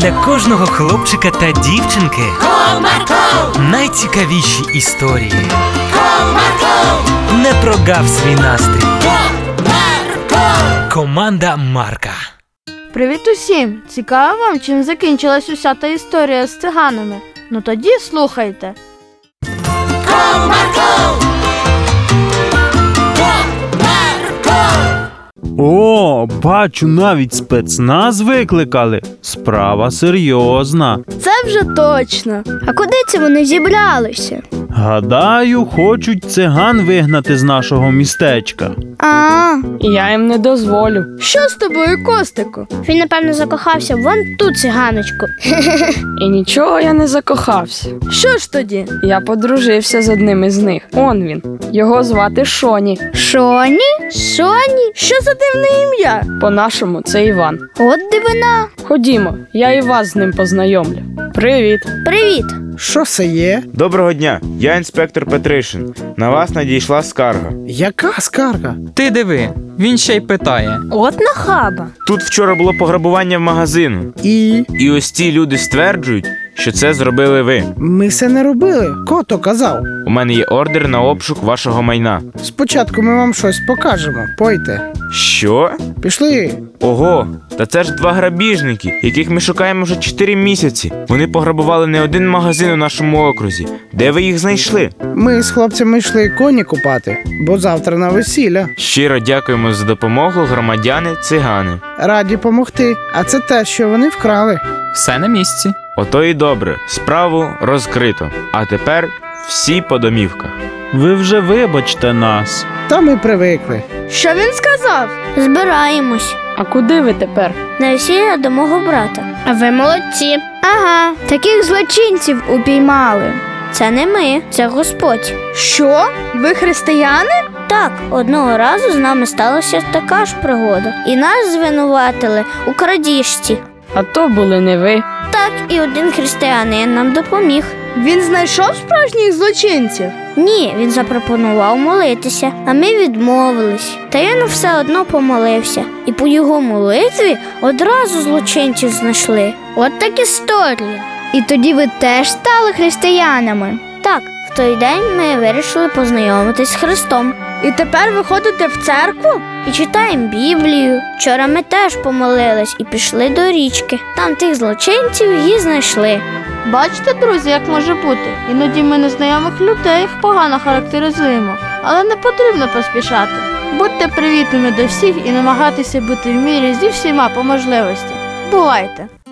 Для кожного хлопчика та дівчинки Комарко! Найцікавіші історії. Комарко! Не прогав свій настрій. Комарко! Команда Марка. Привіт усім! Цікаво вам, чим закінчилась уся та історія з циганами? Ну тоді слухайте. Комарко! О, бачу, навіть спецназ викликали. Справа серйозна. Це вже точно. А куди це вони зібралися? Гадаю, хочуть циган вигнати з нашого містечка. Я їм не дозволю. Що з тобою, Костику? Він, напевно, закохався вон ту циганочку. І нічого я не закохався. Що ж тоді? Я подружився з одним із них. Он він. Його звати Шоні. Шоні? Шоні? Що за дивне ім'я? По-нашому це Іван. От дивина. Ходімо, я і вас з ним познайомлю. Привіт. Привіт. Що це є? Доброго дня, я інспектор Петришин. На вас надійшла скарга. Яка скарга? Ти диви, він ще й питає. От нахаба. Тут вчора було пограбування магазину. І ось ці люди стверджують, що це зробили ви. Ми це не робили. Кото казав. У мене є ордер на обшук вашого майна. Спочатку ми вам щось покажемо. Пойте. Що? Пішли. Ого, та це ж 2 грабіжники, яких ми шукаємо вже 4 місяці. Вони пограбували не один магазин у нашому окрузі. Де ви їх знайшли? Ми з хлопцями йшли коні купати, бо завтра на весілля. Щиро дякуємо за допомогу, громадяни-цигани. Раді помогти. А це те, що вони вкрали. Все на місці. Ото і добре, справу розкрито. А тепер всі по домівках. Ви вже вибачте нас. Та ми привикли. Що він сказав? Збираємось. А куди ви тепер? На весілля до мого брата. А ви молодці. Ага, таких злочинців упіймали. Це не ми, це Господь. Що? Ви християни? Так, одного разу з нами сталася така ж пригода. І нас звинуватили у крадіжці. А то були не ви. Так, і один християнин нам допоміг. Він знайшов справжніх злочинців? Ні, він запропонував молитися, а ми відмовились. Та він все одно помолився. І по його молитві одразу злочинців знайшли. От так історія. І тоді ви теж стали християнами? Так, в той день ми вирішили познайомитись з Христом. І тепер ви ходите в церкву? І читаємо Біблію. Вчора ми теж помолились і пішли до річки. Там тих злочинців і знайшли. Бачите, друзі, як може бути? Іноді ми незнайомих людей їх погано характеризуємо. Але не потрібно поспішати. Будьте привітними до всіх і намагайтеся бути в мірі зі всіма по можливості. Бувайте!